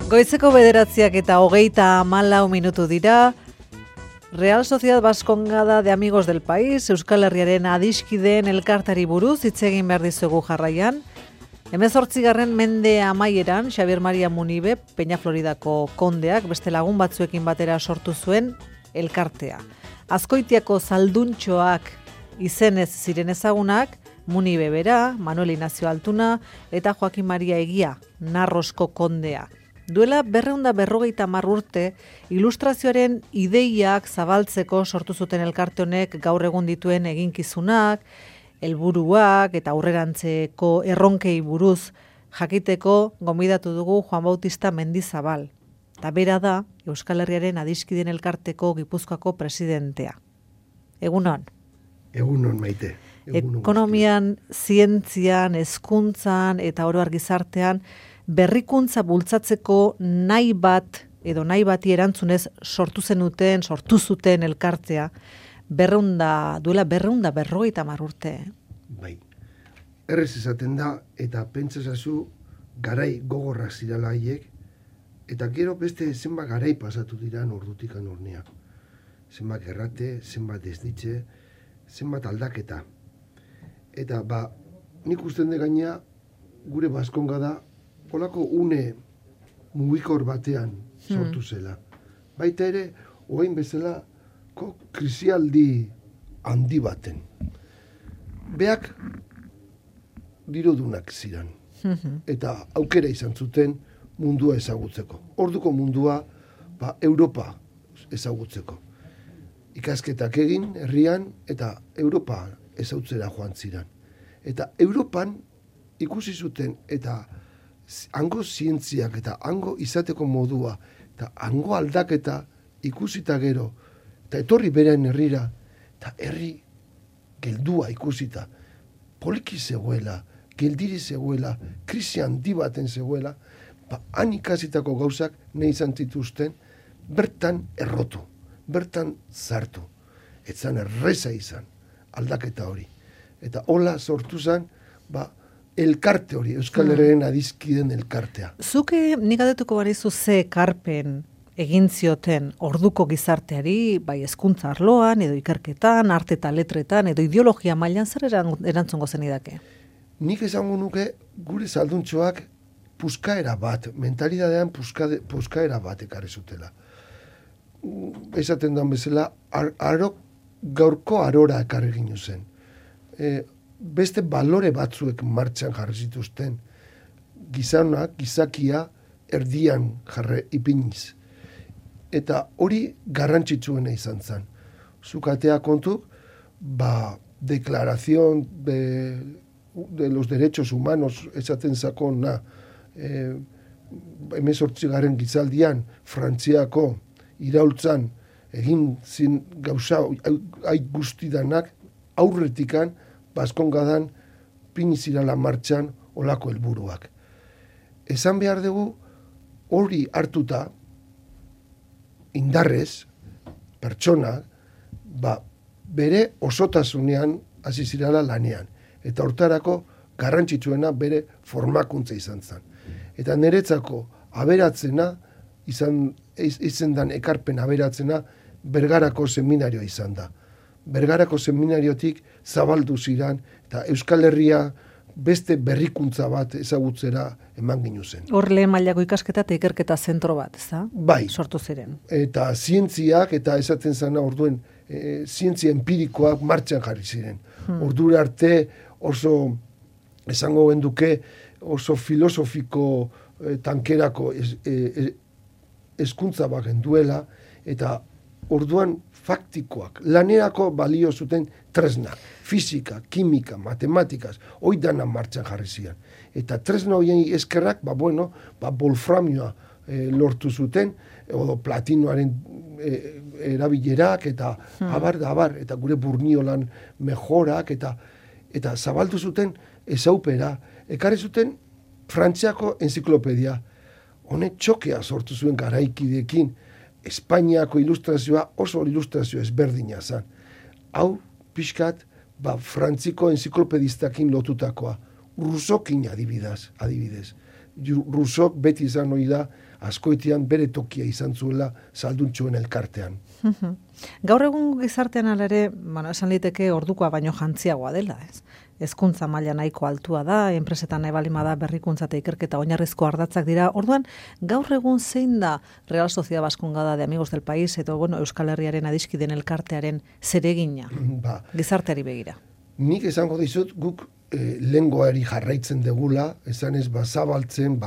Goizeko 9:34 dira. Real Sociedad Baskongada de Amigos del País, Euskal Herriaren adiskideen elkartari buruz hitz egin behar dizugu jarraian. 18. mende amaieran, Xabier Maria Munibe, Peña Floridako kondeak, beste lagun batzuekin batera sortu zuen elkartea. Azkoitiako zalduntxoak izenez ziren ezagunak, Munibe bera, Manuel Inazio Altuna eta Joaquin Maria Egia, Narrosko kondea. Duela 250 urte, ilustrazioaren ideiak zabaltzeko sortu zuten elkarte honek gaur egun dituen eginkizunak, helburuak eta aurrerantzeko erronkei buruz jakiteko gonbidatu dugu Juan Bautista Mendizabal. Eta bera da Euskal Herriaren adiskideen elkarteko Gipuzkoako presidentea. Egunon. Egunon, Maite. Ekonomian, zientzian, hezkuntzan eta oro har gizartean berrikuntza bultzatzeko nahi bati erantzunez sortu zuten elkartea, duela 250 urte. Bai, errez esaten da, eta pentsasazu garai gogorrak zirala haiek, eta gero beste zenbat garai pasatu dira ordutik ornea. Zenbat gerrate, zenbat desditxe, zenbat aldaketa. Eta nik usten de gaina gure Baskongada holako une mugikor batean sortu zela. Baita ere, oain bezala, krisialdi handi baten. Beak dirodunak ziren. Eta aukera izan zuten mundua ezagutzeko. Orduko mundua, Europa ezagutzeko. Ikasketak egin, herrian, eta Europa ezagutzera joan ziren. Eta Europan ikusi zuten, eta hango zientziak eta hango izateko modua eta hango aldaketa ikusita gero eta etorri beren herrira eta herri geldua ikusita poliki zegoela, geldiri zegoela, krisi handi baten zegoela, han ikasitako gauzak nahi izan zituzten bertan errotu, bertan zartu. Etzan erreza izan aldaketa hori. Eta hola sortu zen, elkarte hori, Euskal Herriaren adiskideen elkartea. Zuke nik adetuko barizu ze ekarpen egin zioten orduko gizarteari, bai hezkuntza arloan, edo ikerketan, arte eta letretan, edo ideologia mailan zer erantzungo zenidake? Nik esango nuke gure zalduntxoak puskaera bat, mentalidadean puskaera bat ekarri zutela. Esaten den bezala, gaurko arora ekarri ginu zen. Beste balore batzuek martxan jarri zituzten, gizakia erdian jarre ipiniz. Eta hori garrantzitsuena izan zen. Zukatea kontuk, deklaración de los derechos humanos esaten zakona, 18. gizaldian, Frantziako iraultzan egin zin gauza guztidanak aurretikan Baskongadan pinizirala martxan olako helburuak. Esan behar dugu hori hartuta indarrez pertsona bere osotasunean hasi zirala lanean. Eta hortarako garrantzitsuena bere formakuntza izan zen. Eta niretzako aberatzena izan dan ekarpen aberatzena Bergarako seminarioa izan da. Bergarako seminariotik zabaldu ziren, eta Euskal Herria beste berrikuntza bat ezagutzera eman ginu zen. Hor lehen mailako ikasketa eta ikerketa zentro bat, ez da? Bai. Sortu ziren. Eta zientziak, eta esaten zana orduen, zientzia empirikoak martxan jarri ziren. Ordura arte oso, esango genduke, oso filosofiko tankerako hezkuntza bat genduela, eta orduan faktikoak, lanerako balio zuten tresna, fizika, kimika, matematikaz, hoi dana martxan jarri ziren. Eta tresna horien eskerrak, wolframioa lortu zuten, edo platinoaren erabilerak, eta abar, eta gure burniolan mejorak, eta zabaldu zuten ezaupera, ekarri zuten Frantziako enziklopedia. Honek txokea sortu zuen garaikideekin, Espainiako ilustrazioa oso ilustrazio ezberdina zen. Hau, pixkat, Frantziko enziklopedistakin lotutakoa. Rousseaukin adibidez. Rousseau beti izan hori da askoitian bere tokia izan zuela salduntxoen elkartean. Gaur egun gizartean alare, esan liteke ordukoa baino jantziagoa dela, ez? Hezkuntza maila nahiko altua da, enpresetan nahi balima da berrikuntza eta ikerketa oinarrizko ardatzak dira. Orduan, gaur egun zein da Real Sociedad Baskongada de Amigos del País edo Euskal Herriaren adiskideen elkartearen zeregina gizarteari begira? Nik esango dizut guk lengoari jarraitzen degula, esan ez zabaltzen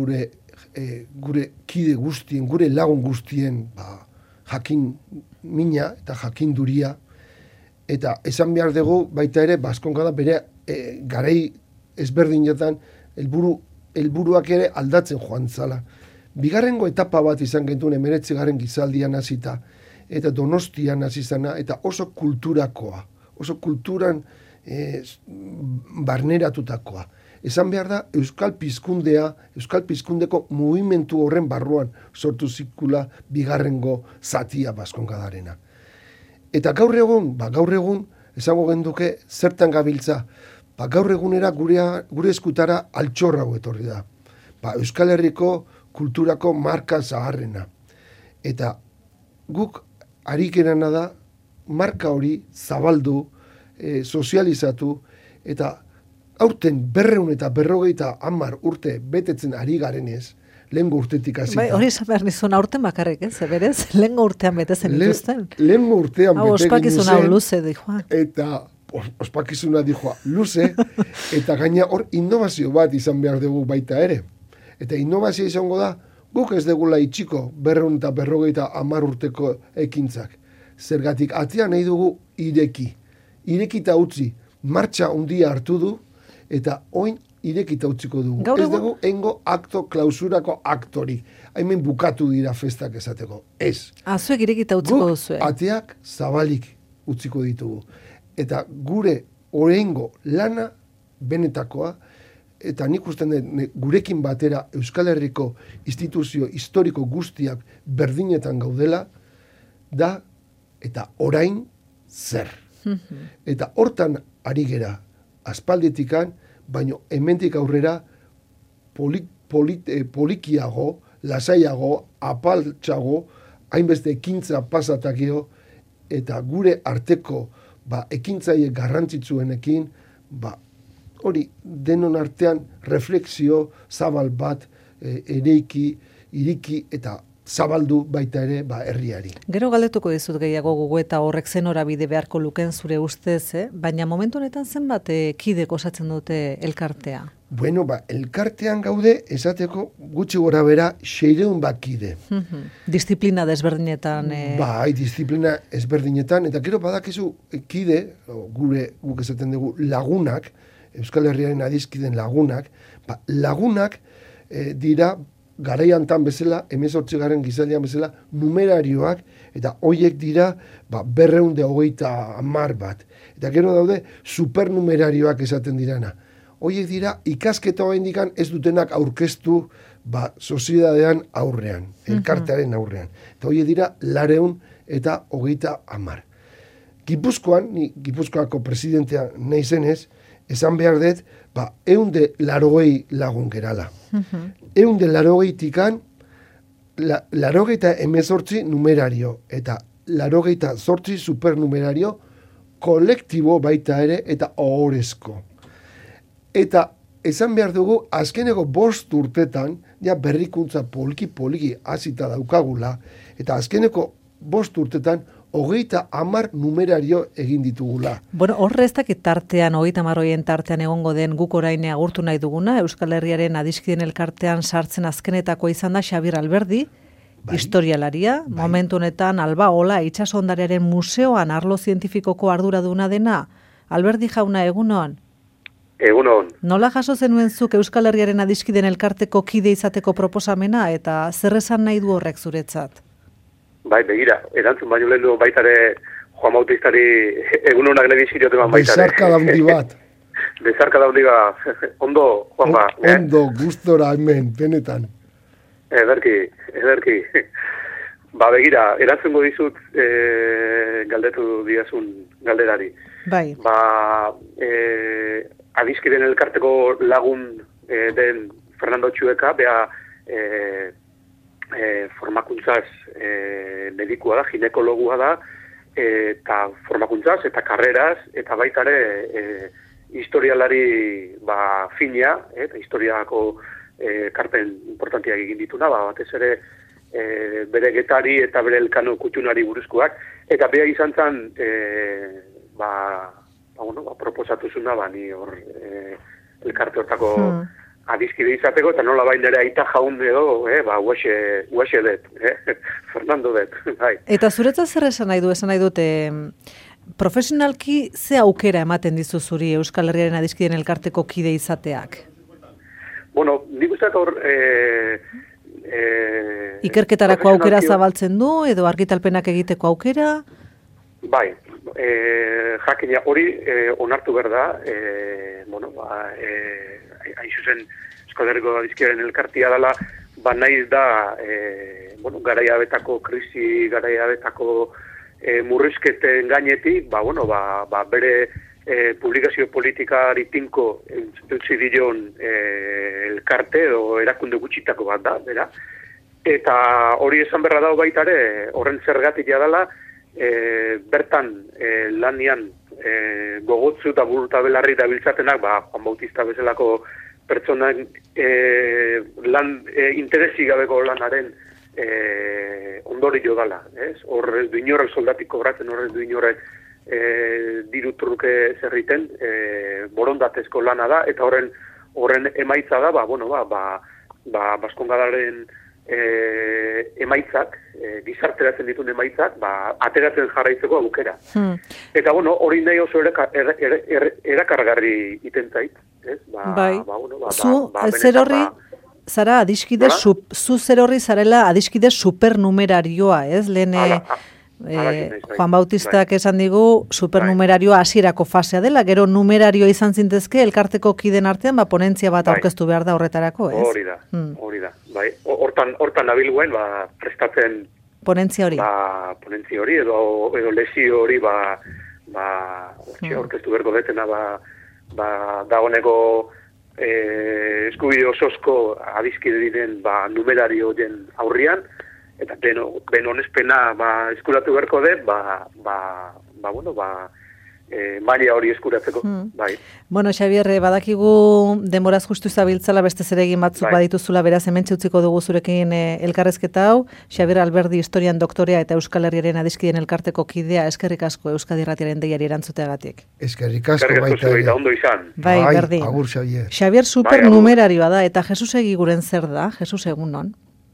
gure kide guztien, gure lagun guztien jakin mina eta jakinduria, eta esan behar dugu baita ere Baskongada bere garai ezberdinetan helburuak ere aldatzen joan zala. Bigarrengo etapa bat izan gentuen 19. gizaldian hasita eta Donostian hasi zana, eta oso kulturakoa, oso kulturan barneratutakoa. Esan behar da, Euskal Pizkundeko mugimendu horren barruan sortu zikula bigarrengo zatia Baskongadarena. Eta gaur egun, esango genduke, zertan gabiltza, gaur egunera gure eskutara altxorra etorri da. Euskal Herriko kulturako marka zaharrena. Eta guk ari gerana da, marka hori zabaldu, sozializatu, eta aurten 250 urte betetzen ari garenez, lehengo urtetik hasita. Hori esan behar nizun aurten bakarrik, berez? Lehengo urtean betetzen dituzten. Lehengo urtean ospakizuna luze, dijoa. Eta ospakizuna dijoa luze, eta gaina hor innovazio bat izan behar dugu baita ere. Eta innovazio izango da, guk ez degula itxiko 250 urteko ekintzak. Zergatik, atea nahi dugu irekita utzi, martxa handia hartu du, eta oin irekita utziko dugu. Ez dugu engo akto klausurako aktori. Hemen bukatu dira festak esateko. Ez. Zuek irekita utziko duzu. Ateak zabalik utziko ditugu. Eta gure oraingo lana benetakoa, eta nik usten dut gurekin batera Euskal Herriko instituzio historiko guztiak berdinetan gaudela, da eta orain zer. Eta hortan ari gera aspalditikan, baino hemendik aurrera polikiago, lasaiago, apaltxago, hainbeste ekintza pasatakio, eta gure arteko ekintzaile garrantzitsuenekin, hori denon artean refleksio zabal bat iriki eta zabaldu baita ere herriari. Gero galdetuko dizut gehiago gogoeta horrek zen norabide beharko luken zure ustez, baina momentu honetan zenbat kidek osatzen dute elkartea? Bueno, elkartean gaude esateko gutxi gora bera 600 kide. Disiplina desberdinetan. Disiplina ezberdinetan, eta gero badakizu kide, guk esaten dugu lagunak, Euskal Herriaren adiskiden lagunak, lagunak dira garaiantan bezala, 18. gizaldian bezala, numerarioak, eta hoiek dira 230 bat. Eta gero daude supernumerarioak esaten dirana. Hoiek dira ikasketa oraindikan ez dutenak aurkeztu soziedadean aurrean, elkartearen aurrean. Eta hoiek dira 230. Gipuzkoan, ni Gipuzkoako presidentea naizenez, esan behar dut, 180 lagun gerala. 180tikan 88 numerario eta 88 supernumerario kolektibo baita ere eta ohorezko. Eta esan behar dugu, azkeneko 5 urtetan, berrikuntza poliki hasita daukagula, eta azkeneko 5 urtetan 30 numerario egin ditugula. Horre ez dakit tartean, 30 tartean egongo den guk orain agurtu nahi duguna, Euskal Herriaren adiskiden elkartean sartzen azkenetako izan da Xabir Alberdi, historialaria, momentu honetan Albaola itsasondarearen museoan arlo zientifikoko arduraduna dena. Alberdi jauna, egunon? Egunon. Nola jaso zenuen zuk Euskal Herriaren adiskiden elkarteko kide izateko proposamena, eta zer esan nahi du horrek zuretzat? Begira, erantzun baino lehen du baitare Juan Bautistari egunonak nahi biziriote baitare. Bezarka daundi bat. Bezarka daundi bat. Ondo, Juanba. Ondo, gustora hemen, benetan. Ederki. Begira, erantzungo dizut galdetu diazun galderari. Bai. Adiskiden elkarteko lagun den Fernando Txueka, formakuntzaz medikua da, ginekologua da, eta formakuntzaz, eta karreraz, eta baita ere historialari fina, eta historiako karpen importantiak egin dituna, batez ere bere getari eta bere elkano kutunari buruzkoak, eta beha izan zen, proposatu zuna, ni hor elkarte hortako adiskide izateko, eta nola bain ere aita jaun edo, huexe det, Fernando det, bai. Eta zuretzat zer esan nahi du, profesionalki ze aukera ematen dizu zuri Euskal Herriaren adiskideen elkarteko kide izateak? Bueno, nik usteak hor... Ikerketarako aukera zabaltzen du, edo argitalpenak egiteko aukera? Bai, jakina hori onartu behar da, hain zuzen Euskal Herriko adiskideen elkartia dela, naiz da, garaia betako krisi, garaia betako murrizketen gainetik, bere publikazio politikari tinko entzi dion elkarte edo erakunde gutxitako bat da, bera. Eta hori esan berra dago baita ere, horren zergatik dela, bertan lanian gogotzu eta buruta belarri dabiltzatenak, Juan Bautista bezalako pertsonak interesi gabeko lanaren ondorio dala. Hor ez du inorrek soldatik kobratzen, hor ez du inorrek diru truke zerriten, borondatezko lana da, eta horren emaitza da, Baskongadaren emaitzak, gizarteratzen dituen emaitzak, ateratzen jarraitzeko aukera. Eta, hori nahi oso erakargarri iten zait. Zu, zer horri, zara adiskide, zu zer horri zarela adiskide supernumerarioa, ez? Lehen Juan Bautistak esan digu supernumerarioa hasierako fasea dela, gero numerarioa izan zintezke elkarteko kiden artean, ponentzia bat aurkeztu behar da horretarako, ez? Hori da. Bai, hortan nabilguen, prestatzen ponentzia hori. Ponentzia hori, edo lesio hori, aurkeztu berko detena, dagoneko eskubide ososko adiskide diren numerario den aurrian, eta ben honezpena eskuratu berko dut, maila hori eskuratzeko. Bai. Bueno, Xabier, badakigu denboraz justu zabiltzala beste zeregin batzuk badituzula, beraz hementxe utziko dugu zurekin elkarrezketa hau. Xabier Alberdi historian doktorea eta Euskal Herriaren adiskideen elkarteko kidea, eskerrik asko Euskadi Irratiaren deiari erantzuteagatik. Eskerrik asko baita ere. Ondo izan. Bai, berdin. Agur, Xabier. Xabier supernumerarioa da, eta Jesus egiguren zer da? Jesus egun non?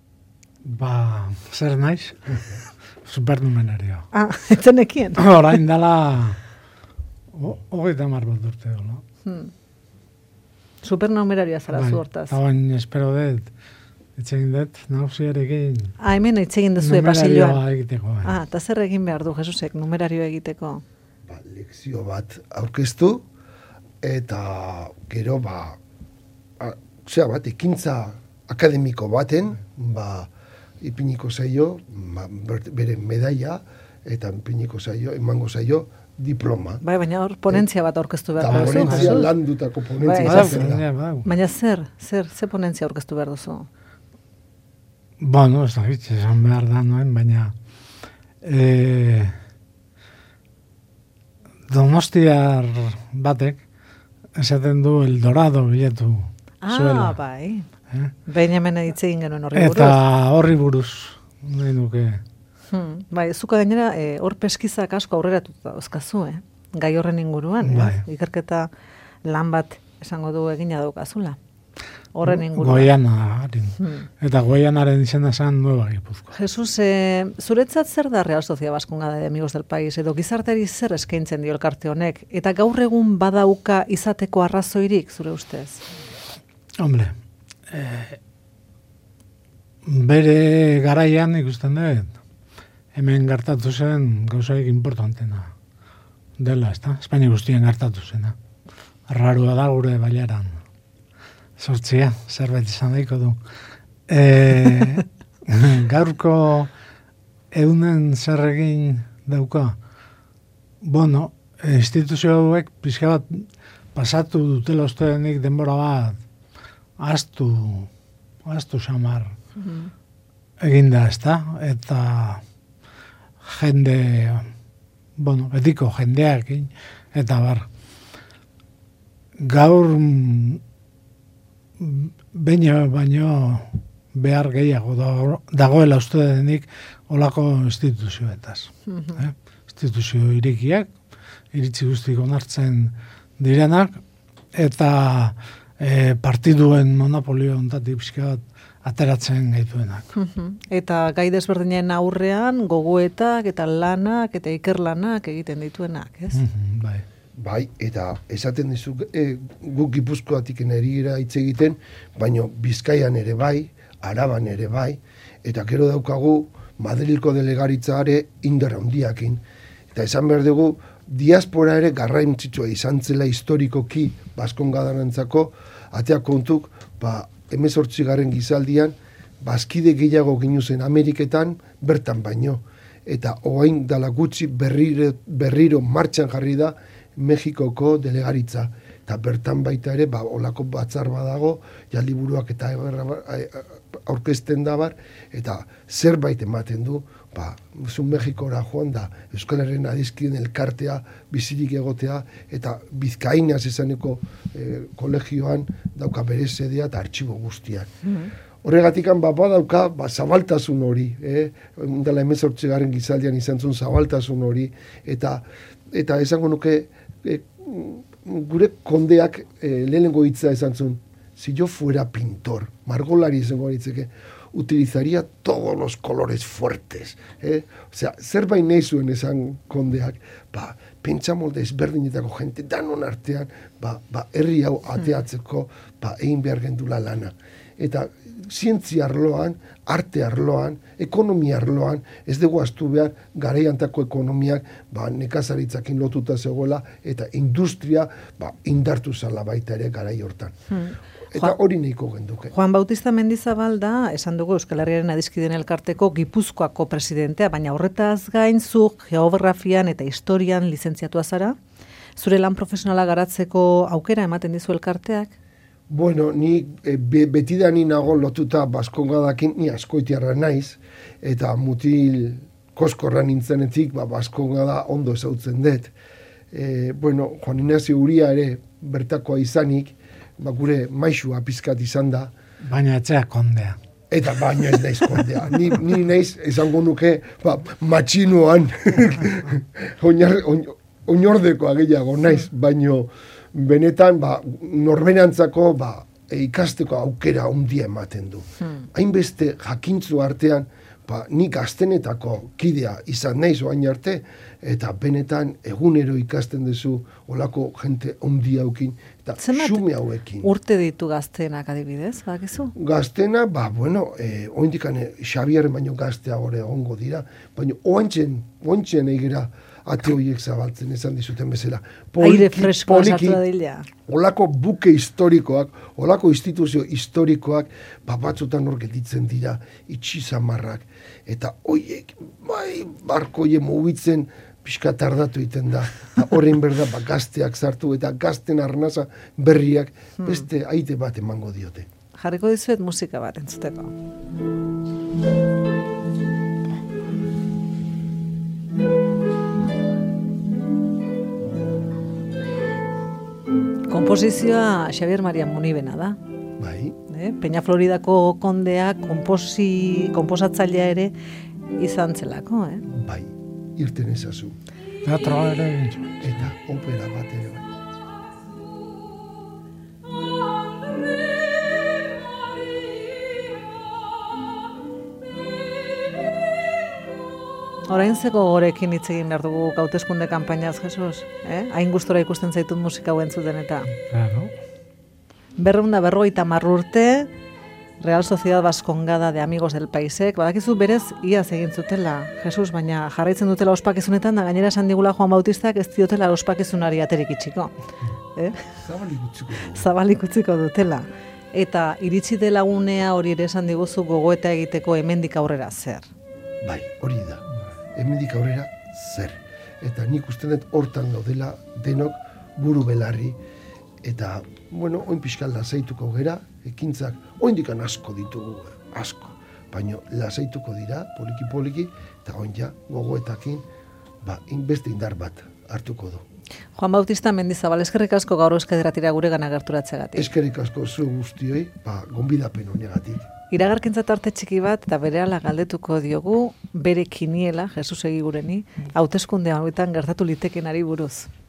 Zer naiz? Supernumerarioa. Etzenekien? Orain dela... Hogeita bat urte dola. Supernumerarioa zara zu hortaz. Hauen espero dut, etxegin dut, nausiarekin. Hemen etxegin duzue pasilloan. Numerarioa egiteko. Eta zer egin behar du, Jesusek, numerarioa egiteko? Lekzio bat aurkeztu, eta gero, ekintza akademiko baten, ipiniko zaio, bere medaia, eta ipiniko zaio, emango zaio, diploma. Baina hor ponentzia bat aurkeztu behar duzu. Ponentzia landutako ponentzia izaten da. Baina ze ponentzia aurkeztu behar duzu? Ez da bitz, esan behar da noen, baina Donostiar batek esaten du El Dorado bilatu zuela. Bai. Behin hemen hitz egin genuen horri buruz. Eta horri buruz, nahi nuke. Bai, zuka gainera, hor peskizak asko aurreratuta dauzkazu, gai horren inguruan, ikerketa lan bat esango du egina daukazula. Horren inguruan. Goianaren. Eta Goianaren izena zen Nueva Gipuzkoa. Jesus, zuretzat zer da Real Sociedad Bascongada de Amigos del País, edo gizarteari zer eskaintzen dio elkarte honek, eta gaur egun badauka izateko arrazoirik, zure ustez? Hombre, bere garaian ikusten dut, hemen gertatu zen gauzaik importantena dela, ezta? Espainia guztien gertatu zena. Arrarua da gure bailaran. Sortzia, zerbait izan daiko du. Gaurko eunen zer egin dauka. Instituzio hauek pixka bat pasatu dutela ustedenik denbora bat astu xamar. eginda, ezta? Eta jende, betiko jendeakin, eta gaur baino behar gehiago dagoela uste denik olako instituzioetaz. Instituzio irekiak, iritzi guztik onartzen direnak, eta partiduen monopolio ontatik pixka bat ateratzen gaituenak. Eta gai desberdinen aurrean gogoetak eta lanak eta ikerlanak egiten dituenak, ez? Bai, eta esaten dizu guk Gipuzkoatik erigira hitz egiten, baino Bizkaian ere bai, Araban ere bai, eta gero daukagu Madrilko delegaritza ere indar handiakin. Eta esan behar dugu, diaspora ere garrantzitsua izan zela historikoki Baskongadanantzako, atea kontuk, 18. gizaldian, bazkide gehiago ginuzen Ameriketan, bertan baino. Eta oain dala gutxi berriro martxan jarri da Mexikoko delegaritza. Eta bertan baita ere, olako batzar badago, liburuak eta aurkezten dabar, eta zerbait ematen du, zu Mexikora joan da, Euskal Herrian adizkiden elkartea, bizirik egotea, eta Bizkainaz esaneko kolegioan dauka bere sedea eta artxibo guztiak. Horregatikan badauka zabaltasun hori, dela 18. gizaldian izan zuen zabaltasun hori, eta esango nuke gure kondeak lehenengo hitza esan zuen, si yo fuera pintor, margolari izango ditzeke, utilizaría todos los colores fuertes. Zerbait nahi zuen esan kondeak, pentsa molde ezberdinetako jente danon artean, herri hau ateatzeko, egin behar gendula lana. Eta zientzia arloan, arte arloan, ekonomia arloan, ez dugu astu behar garaiantako ekonomiak nekazaritzakin lotuta zegoela, eta industria indartu zala baita ere garai hortan. Eta hori nahiko genduke. Juan Bautista Mendizabal da, esan dugu Euskal Herriaren Adizkideen Elkarteko Gipuzkoako presidentea, baina horretaz gain zu geografian eta historian lizentziatua zara. Zure lan profesionala garatzeko aukera ematen dizu elkarteak? Bueno, ni betidan nago lotuta Baskongadakin, ni askoitiarra naiz, eta mutil koskorra nintzenetik, Baskongada ondo ezautzen dut. Juan Ignacio Uria ere bertakoa izanik, gure maixua pizkat izan da. Baina etzea kondea. Eta baina ez naiz kondea. Ni naiz esango nuke matxinoan oinordekoa gehiago naiz, baino benetan norberantzako ikasteko aukera handia ematen du. Hainbeste jakintzu artean, nik gaztenetako kidea izan naiz oain arte, eta benetan egunero ikasten duzu olako jente handia haukin, eta xume hauekin. Urte ditu gaztenak adibidez, bakizu? Gaztena, oindikan Xabier baino gaztea gore egongo dira, baina oantxen egera ate horiek zabaltzen esan dizuten bezala. Aire fresko sartu da dila. Olako buke historikoak, olako instituzio historikoak, batzutan hor gelditzen dira, itxizamarrak, eta horiek, barko horiek mugitzen, pixka tardatu egiten da. Horrein berda, gazteak sartu, eta gazten arnaza berriak, beste aite bat emango diote. Jarriko dizuet musika bat entzuteko. Komposizioa Xabier Maria Munibena da. Bai. Peña Floridako kondea konposatzailea ere izan zelako, Bai, irten ezazu. Teatro ere. Eta opera bat ere. Orain zeko gorekin hitz egin behar dugu hauteskunde kanpainaz, Jesus? Hain gustora ikusten zaitut musika hau entzuten eta. Claro. 250 urte, Real Sociedad Baskongada de Amigos del Paisek, badakizu berez iaz egin zutela, Jesus, baina jarraitzen dutela ospakizunetan, da gainera esan digula Juan Bautistak ez diotela ospakizunari aterik itxiko. Zabalik utziko dutela. Eta iritsi dela unea hori ere esan diguzu gogoeta egiteko hemendik aurrera zer. Bai, hori da. Hemendik aurrera zer. Eta nik uste dut hortan gaudela denok buru belarri. Eta, oin pixkal lasaituko gera, ekintzak, oindikan asko ditugu, asko. baina lasaituko dira, poliki, eta oin ja, gogoetakin, beste indar bat hartuko du. Juan Bautista Mendizabal, eskerrik asko gaur euskadiratira gure gana gerturatzeagatik. Eskerrik asko zu guztioi, gonbidapen honegatik. Iragarkintza tarte txiki bat, eta berehala galdetuko diogu, bere kiniela, Jesus Egigureni, hauteskunde hauetan gertatu litekenari buruz.